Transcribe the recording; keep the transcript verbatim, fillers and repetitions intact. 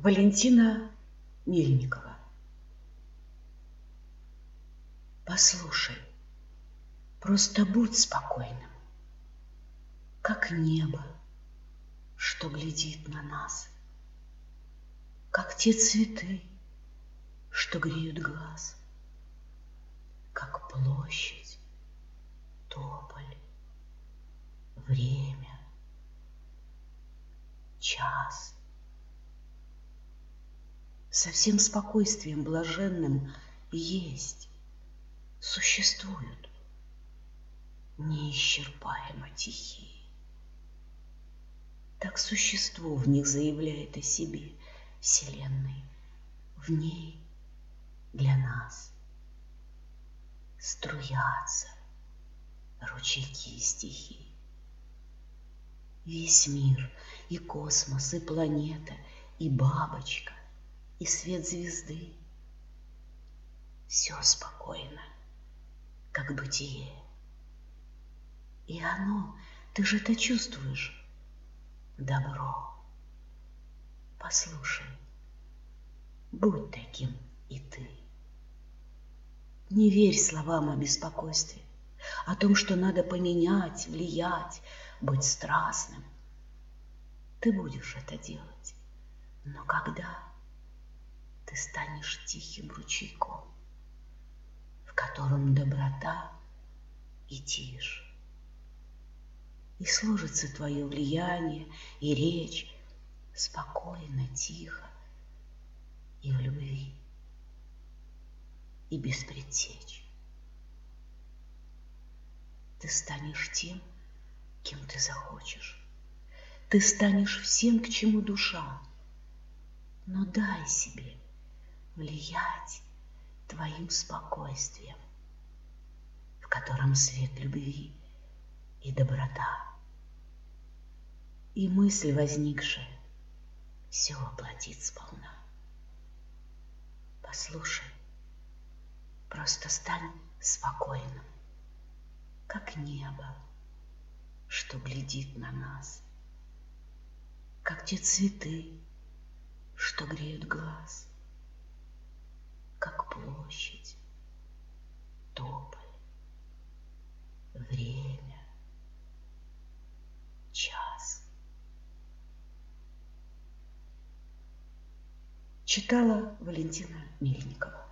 Валентина Мельникова. Послушай, просто будь спокойным, как небо, что глядит на нас, как те цветы, что греют глаз, как площадь, тополь, время, час. Со всем спокойствием блаженным есть, существуют неисчерпаемо тихие. Так существо в них заявляет о себе Вселенной, в ней для нас струятся ручейки стихий. Весь мир, и космос, и планета, и бабочка, и свет звезды — все спокойно, как бытие. И оно, ты же это чувствуешь, добро. Послушай, будь таким и ты. Не верь словам о беспокойстве, о том, что надо поменять, влиять, быть страстным. Ты будешь это делать, но когда ты станешь тихим ручейком, в котором доброта и тишь, и сложится твое влияние и речь спокойно, тихо, и в любви, и без предтеч. Ты станешь тем, кем ты захочешь. Ты станешь всем, к чему душа. Но дай себе влиять твоим спокойствием, в котором свет любви и доброта. И мысль возникшая все воплотит сполна. Послушай, просто стань спокойным, как небо, что глядит на нас, как те цветы, что греют глаз, как площадь, тополь, время, час. Читала Валентина Мельникова.